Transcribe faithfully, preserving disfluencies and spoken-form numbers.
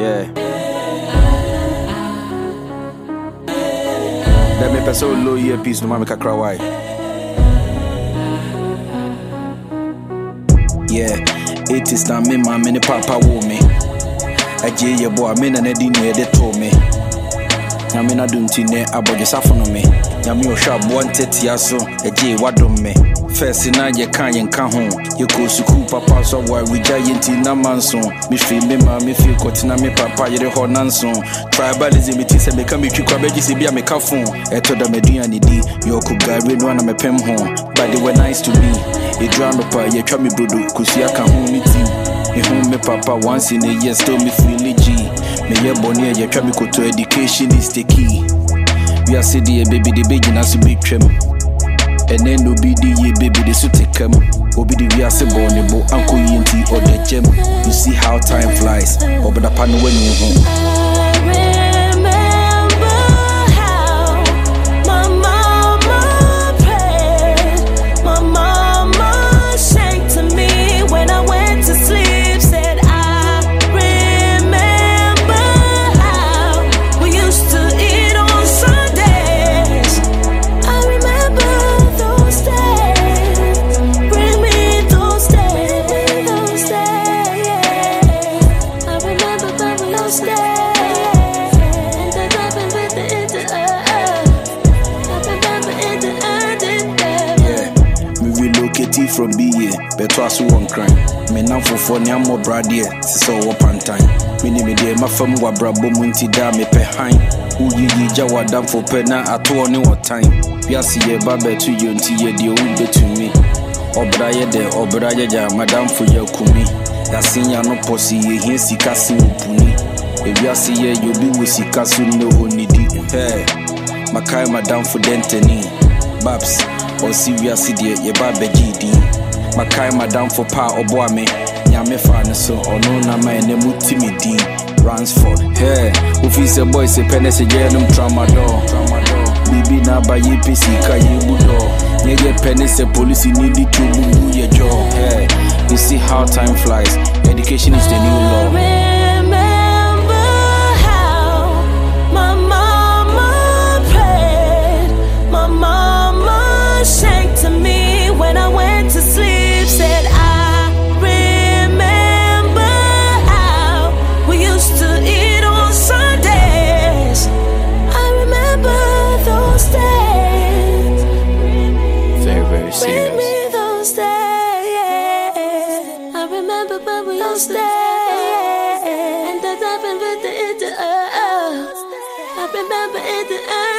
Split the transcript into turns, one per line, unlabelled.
Yeah. That me person low earpiece no mama kakra why. Yeah, it is now me my mini papa wo me. A J your boy me na di near they told me. Na me na dum tine aboje safono me. Na me o sha wanted tiaso a J wadom me. First na ye kan yen ka ho. Ye ko suku papa so why we giant na manson. Me feel me ma me feel kotina me papa ye ho nanson. Tribalism it is me kan me twikwa beji se bia me ka fon. Eto da meduani di yo ko gare no na me pem ho. But they were nice to me. Ye drown up ye twa me brodo kusia ka ho me team. Me home me papa once in a year still me feel G. Me ye bonnie ye twa me koto education is the key. We are city a baby the baby na so big trim. And then no be the ye baby the so take em. Obi the we are se born bo uncle yinti or the gem. You see how time flies. Over the pan when you home. From B A, but was one crime. Me now for four nyam more bradia, so open time. Mini me de my fam wa brabo munti da me pe hine. Uyi yi jawa dam for pena at one what time. Piasi ye babe to you until ye de ube to me. Obraye de obraye ja madam for ye kumi. Yasinya no posi ye hin sikasi upuni. If you see ye you be with sikasu no onidi. Hey, makai madam for denteni. Babs. Or serious idiot, ye babe G D. Makai madam for pa or boy me. Yame fan so or no na my name timidi. Ransford, hey, if he's a boy, say penny say genum tramadol. Bibi na ba ye P C ka ye budo. Ye get penny say police need it to move your jaw. Hey, you see how time flies. Education is the new law.
Stay, and that happened with the it. I remember it.